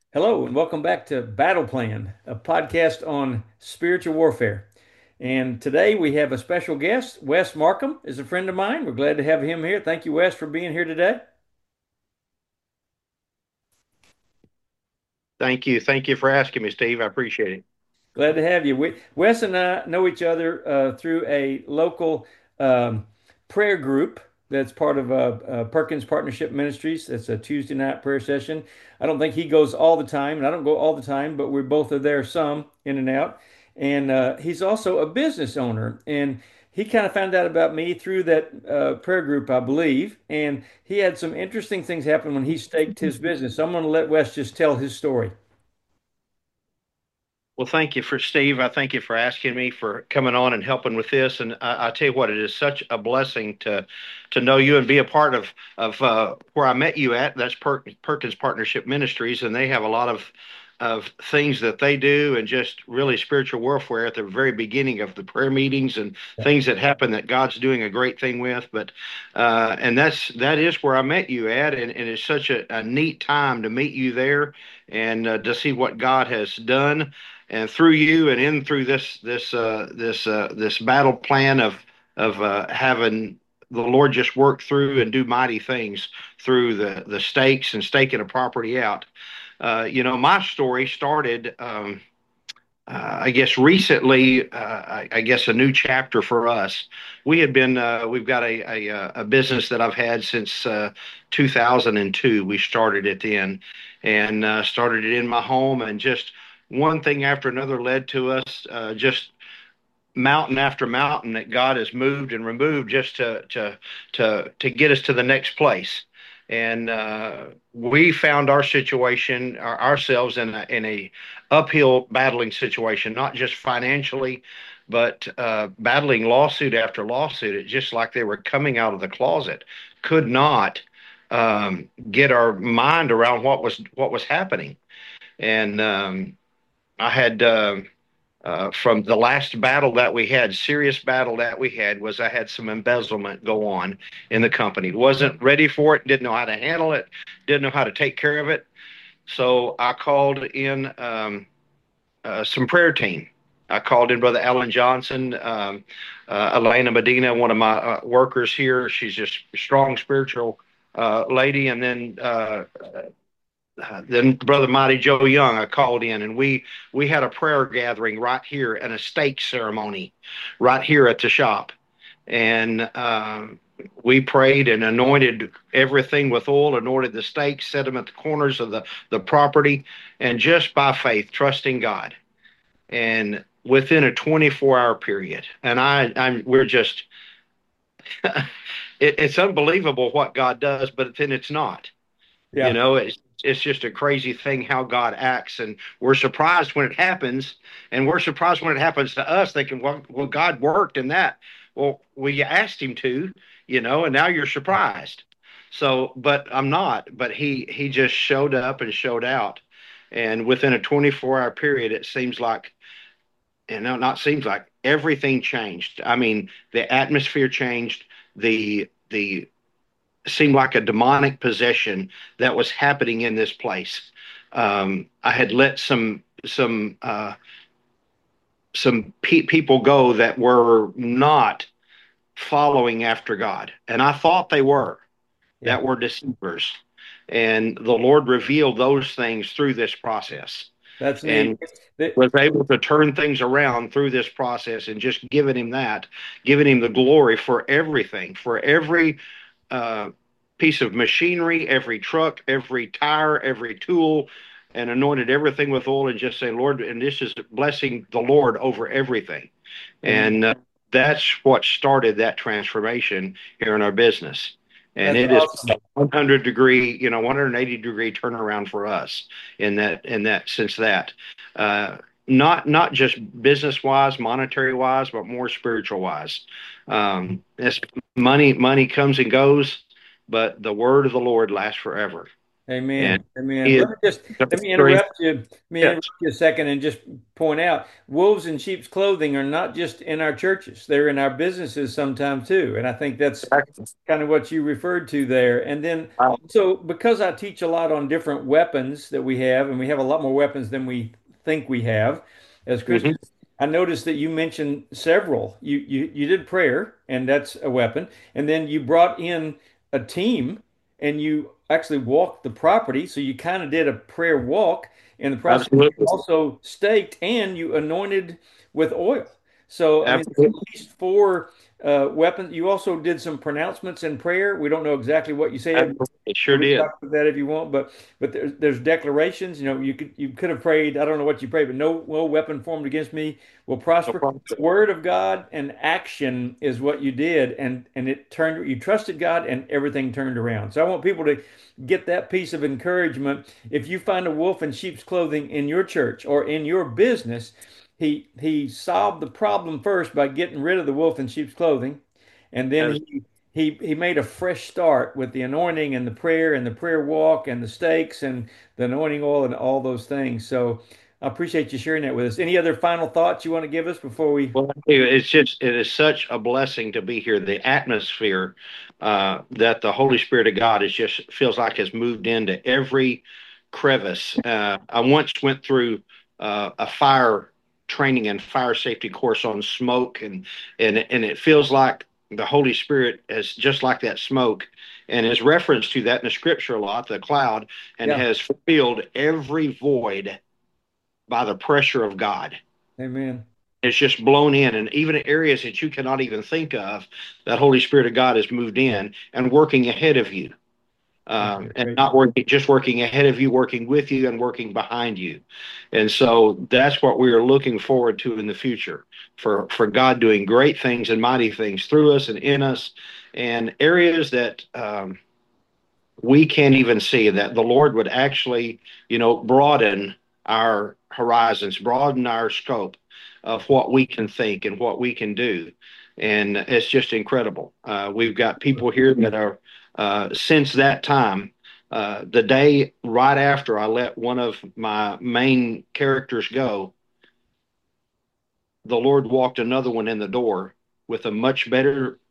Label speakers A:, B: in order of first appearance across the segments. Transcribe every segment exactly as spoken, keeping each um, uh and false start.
A: Hello, and welcome back to Battle Plan, a podcast on spiritual warfare. And today we have a special guest. Wes Markham is a friend of mine. We're glad to have him here. Thank you, Wes, for being here today.
B: Thank you. Thank you for asking me, Steve. I appreciate it.
A: Glad to have you. We, Wes and I know each other uh, through a local um, prayer group that's part of uh, uh, Perkins Partnership Ministries. It's a Tuesday night prayer session. I don't think he goes all the time, and I don't go all the time, but we both are there some in and out. And uh, he's also a business owner, and he kind of found out about me through that uh, prayer group, I believe. And he had some interesting things happen when he staked his business. So I'm going to let Wes just tell his story.
B: Well, thank you for Steve. I thank you for asking me for coming on and helping with this. And I, I tell you what, it is such a blessing to to know you and be a part of of uh, where I met you at. That's Per- Perkins Partnership Ministries, and they have a lot of of things that they do, and just really spiritual warfare at the very beginning of the prayer meetings and things that happen that God's doing a great thing with. But uh, and that's that is where I met you at, and, and it's such a, a neat time to meet you there and uh, to see what God has done and through you and in through this this uh, this uh, this battle plan of of uh, having the Lord just work through and do mighty things through the the stakes and staking a property out. Uh, you know, my story started, um, uh, I guess, recently. Uh, I, I guess a new chapter for us. We had been, uh, we've got a, a uh, a business that I've had since uh, two thousand two. We started it then, and uh, started it in my home, and just one thing after another led to us. Uh, just mountain after mountain that God has moved and removed just to to to to get us to the next place. And uh, we found our situation, our, ourselves in a, in a uphill battling situation, not just financially, but uh, battling lawsuit after lawsuit. It's just like they were coming out of the closet. Could not um, get our mind around what was what was happening. And um, I had. Uh, uh, from the last battle that we had, serious battle that we had, was I had some embezzlement go on in the company. Wasn't ready for it, didn't know how to handle it, didn't know how to take care of it. So I called in um, uh, some prayer team. I called in Brother Alan Johnson, um, uh, Elena Medina, one of my uh, workers here. She's just a strong spiritual uh, lady. And then uh, uh, then Brother Mighty Joe Young, I called in, and we we had a prayer gathering right here and a stake ceremony right here at the shop, and um, we prayed and anointed everything with oil, anointed the stakes, set them at the corners of the the property, and just by faith, trusting God, and within a twenty-four hour period, and I I'm we're just it, it's unbelievable what God does, but then it's not. You
A: Yeah.
B: know, it's it's just a crazy thing how God acts, and we're surprised when it happens, and we're surprised when it happens to us, thinking, well, well, God worked in that. Well, well, you asked Him to, you know, and now you're surprised. So, but I'm not. But He He just showed up and showed out, and within a twenty-four hour period, it seems like, and no, not seems like, everything changed. I mean, the atmosphere changed. The the seemed like a demonic possession that was happening in this place. Um, I had let some some uh, some pe- people go that were not following after God, and I thought they were,
A: Yeah.
B: that were deceivers. And the Lord revealed those things through this process,
A: That's neat.
B: and was able to turn things around through this process, and just giving him that, giving him the glory for everything, for every uh, piece of machinery, every truck, every tire, every tool, and anointed everything with oil, and just say, Lord, and this is blessing the Lord over everything.
A: Amen.
B: And uh, that's what started that transformation here in our business. And
A: That's
B: it is
A: awesome.
B: one hundred degree, you know, one hundred eighty degree turnaround for us in that, in that, since that. Uh, not not just business wise, monetary wise, but more spiritual wise. Um, as money money comes and goes, but the word of the Lord lasts forever.
A: Amen.
B: And
A: Amen.
B: he is
A: Let me just let me
B: strength.
A: interrupt you. Let me
B: Yes,
A: interrupt you a second and just point out wolves in sheep's clothing are not just in our churches. They're in our businesses sometimes too. And I think that's
B: exactly.
A: kind of what you referred to there. And then
B: Wow.
A: also because I teach a lot on different weapons that we have, and we have a lot more weapons than we think we have as
B: Mhm.
A: Christians. I noticed that you mentioned several. You you you did prayer, and that's a weapon. And then you brought in a team and you actually walked the property. So you kind of did a prayer walk in the process. You
B: Absolutely.
A: also staked and you anointed with oil. So, I mean, there's at
B: Absolutely.
A: least four uh, weapons. You also did some pronouncements in prayer. We don't know exactly what you said.
B: Absolutely. It
A: We
B: sure
A: can
B: did.
A: talk about that if you want, but but there's there's declarations. You know, you could you could have prayed. I don't know what you prayed, but no no weapon formed against me will
B: No
A: prosper.
B: problem.
A: The word of God and action is what you did, and and it turned. You trusted God, and everything turned around. So I want people to get that piece of encouragement. If you find a wolf in sheep's clothing in your church or in your business, he he solved the problem first by getting rid of the wolf in sheep's clothing, and then
B: Abs-
A: he he he made a fresh start with the anointing and the prayer and the prayer walk and the stakes and the anointing oil and all those things. So I appreciate you sharing that with us. Any other final thoughts you want to give us before we?
B: Well, it's just it is such a blessing to be here. The atmosphere uh, that the Holy Spirit of God is just feels like has moved into every crevice. Uh, I once went through uh, a fire training and fire safety course on smoke, and and and it feels like the Holy Spirit is just like that smoke, and is referenced to that in the Scripture a lot, the cloud, and
A: Yeah.
B: has filled every void by the pressure of God.
A: Amen.
B: It's just blown in, and even areas that you cannot even think of, that Holy Spirit of God has moved in and working ahead of you, um,
A: Okay,
B: and
A: great.
B: not working just working ahead of you, working with you, and working behind you. And so that's what we are looking forward to in the future, for for God doing great things and mighty things through us and in us, and areas that um, we can't even see, that the Lord would actually, you know, broaden our horizons, broaden our scope of what we can think and what we can do. And it's just incredible. Uh, we've got people here that are, uh, since that time, uh, the day right after I let one of my main characters go, the Lord walked another one in the door with a much better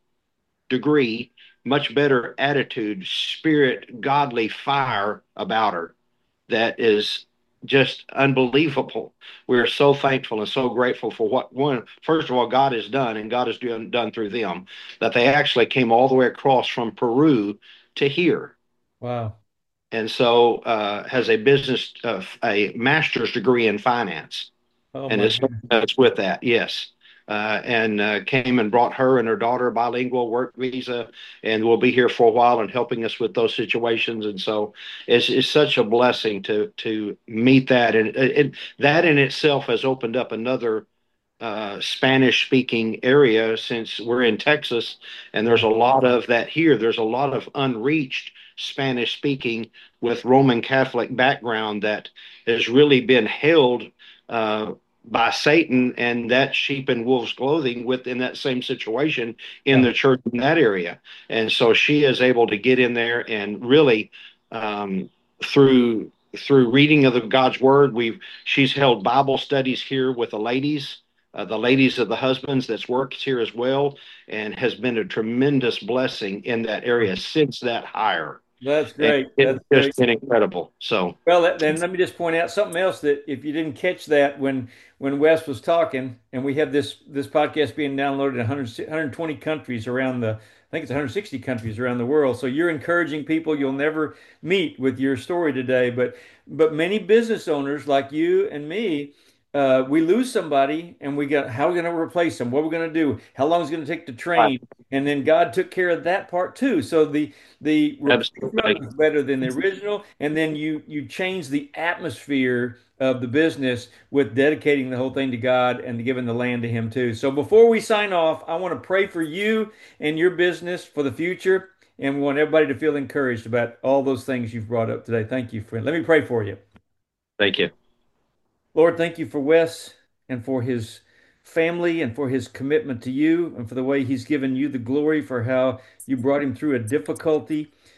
B: degree, much better attitude, spirit, godly fire about her that is just unbelievable. We are so thankful and so grateful for what one, first of all, God has done and God has done, done through them, that they actually came all the way across from Peru to here.
A: Wow.
B: And so uh, has a business, uh, a master's degree in finance,
A: Oh
B: and
A: my
B: it's
A: goodness.
B: it's with that, yes. Uh, and uh, came and brought her and her daughter a bilingual work visa, and will be here for a while and helping us with those situations. And so it's, it's such a blessing to to meet that, and it, that in itself has opened up another uh, Spanish speaking area, since we're in Texas, and there's
A: Yeah.
B: a lot of that here. There's a lot of unreached Spanish speaking with Roman Catholic background that has really been held uh, by Satan and that sheep in wolf's clothing within that same situation in
A: Yeah.
B: the church in that area. And so she is able to get in there and really, um, through through reading of the God's word, we've she's held Bible studies here with the ladies, uh, the ladies of the husbands that's worked here as well, and has been a tremendous blessing in that area since that hire.
A: That's
B: And
A: great.
B: it's
A: That's great.
B: just been incredible. So,
A: Well, that- then let me just point out something else that if you didn't catch that when when Wes was talking, and we have this this podcast being downloaded in one hundred, one hundred twenty countries around the, I think it's one hundred sixty countries around the world. So you're encouraging people you'll never meet with your story today, but but many business owners like you and me, uh, we lose somebody and we got how are we going to replace them? What are we going to do? How long is it going to take to
B: right,
A: train? And then God took care of that part too. So the the replacement
B: absolutely.
A: was better than the original, and then you you change the atmosphere of the business with dedicating the whole thing to God and giving the land to Him too. So before we sign off, I want to pray for you and your business for the future, and we want everybody to feel encouraged about all those things you've brought up today. Thank you, friend. Let me pray for you.
B: Thank you.
A: Lord, thank you for Wes and for his family and for his commitment to you and for the way he's given you the glory for how you brought him through a difficulty.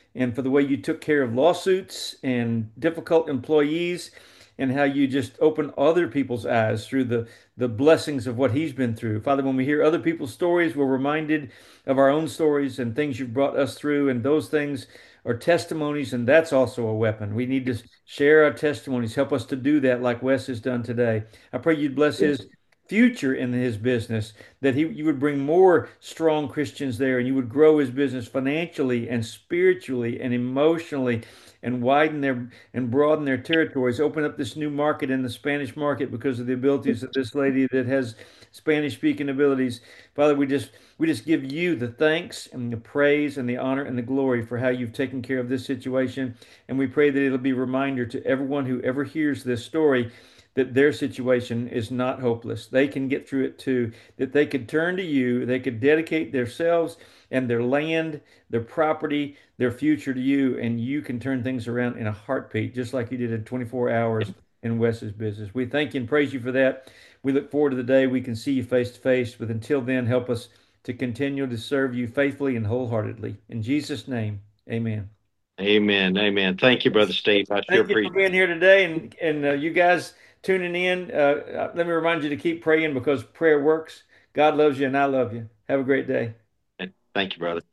A: and for the way you took care of lawsuits and difficult employees, and how you just open other people's eyes through the the blessings of what he's been through. Father, when we hear other people's stories, we're reminded of our own stories and things you've brought us through, and those things are testimonies, and that's also a weapon. We need to share our testimonies. Help us to do that like Wes has done today. I pray you'd bless his future in his business, that he you would bring more strong Christians there, and you would grow his business financially and spiritually and emotionally, and widen their and broaden their territories, open up this new market in the Spanish market because of the abilities of this lady that has Spanish speaking abilities. Father, we just we just give you the thanks and the praise and the honor and the glory for how you've taken care of this situation. And we pray that it'll be a reminder to everyone who ever hears this story that their situation is not hopeless. They can get through it too, that they could turn to you, they could dedicate themselves and their land, their property, their future to you, and you can turn things around in a heartbeat, just like you did in twenty-four hours in Wes's business. We thank you and praise you for that. We look forward to the day we can see you face to face, but until then, help us to continue to serve you faithfully and wholeheartedly. In Jesus' name, amen.
B: Amen. Amen. Thank you, Brother Steve. I sure
A: Thank you for
B: appreciate
A: being here today, and and uh, you guys tuning in. Uh, uh, let me remind you to keep praying because prayer works. God loves you, and I love you. Have a great day.
B: it. Thank you, brother.